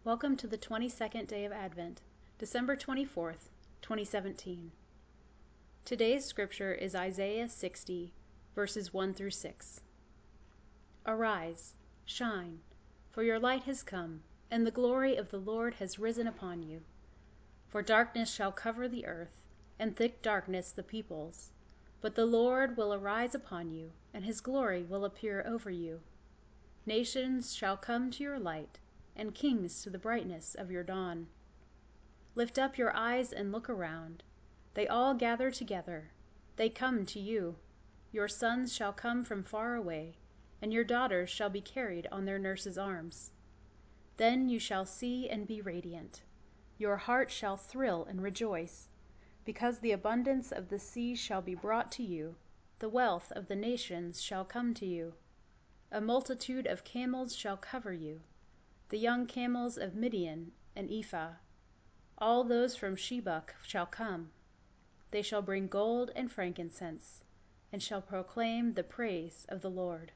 Welcome to the 22nd day of Advent, December 24th, 2017. Today's scripture is Isaiah 60, verses 1 through 6. Arise, shine, for your light has come, and the glory of the Lord has risen upon you. For darkness shall cover the earth, and thick darkness the peoples. But the Lord will arise upon you, and his glory will appear over you. Nations shall come to your light, and kings to the brightness of your dawn. Lift up your eyes and look around. They all gather together. They come to you. Your sons shall come from far away, and your daughters shall be carried on their nurses' arms. Then you shall see and be radiant. Your heart shall thrill and rejoice, because the abundance of the sea shall be brought to you. The wealth of the nations shall come to you. A multitude of camels shall cover you, the young camels of Midian and Ephah. All those from Sheba shall come. They shall bring gold and frankincense, and shall proclaim the praise of the Lord.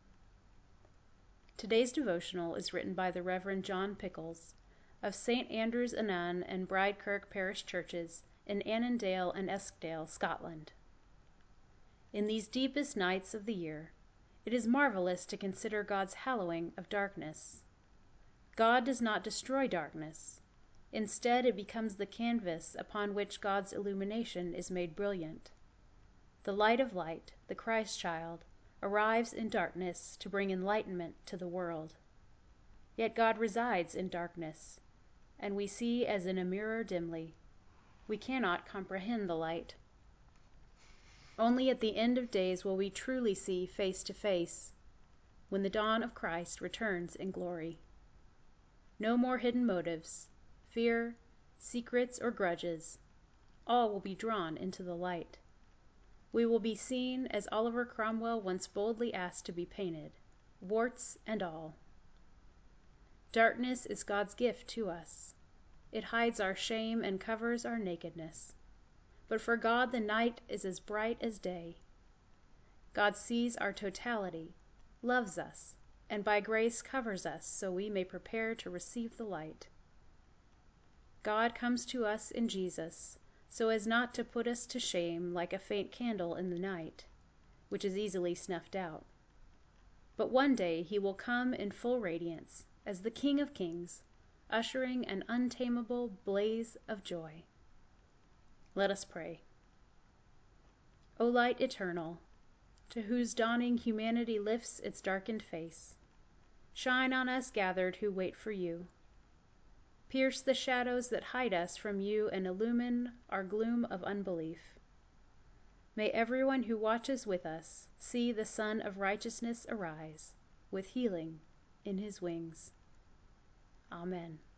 Today's devotional is written by the Reverend John Pickles of St. Andrews Annan and Bridekirk Parish Churches in Annandale and Eskdale, Scotland. In these deepest nights of the year, it is marvelous to consider God's hallowing of darkness. God does not destroy darkness. Instead, it becomes the canvas upon which God's illumination is made brilliant. The light of light, the Christ child, arrives in darkness to bring enlightenment to the world. Yet God resides in darkness, and we see as in a mirror dimly. We cannot comprehend the light. Only at the end of days will we truly see face to face, when the dawn of Christ returns in glory. No more hidden motives, fear, secrets, or grudges. All will be drawn into the light. We will be seen as Oliver Cromwell once boldly asked to be painted, warts and all. Darkness is God's gift to us. It hides our shame and covers our nakedness. But for God the night is as bright as day. God sees our totality, loves us, and by grace covers us so we may prepare to receive the light. God comes to us in Jesus so as not to put us to shame like a faint candle in the night, which is easily snuffed out. But one day he will come in full radiance as the King of Kings, ushering an untamable blaze of joy. Let us pray. O light eternal, to whose dawning humanity lifts its darkened face, shine on us gathered who wait for you. Pierce the shadows that hide us from you and illumine our gloom of unbelief. May everyone who watches with us see the Sun of Righteousness arise, with healing in his wings. Amen.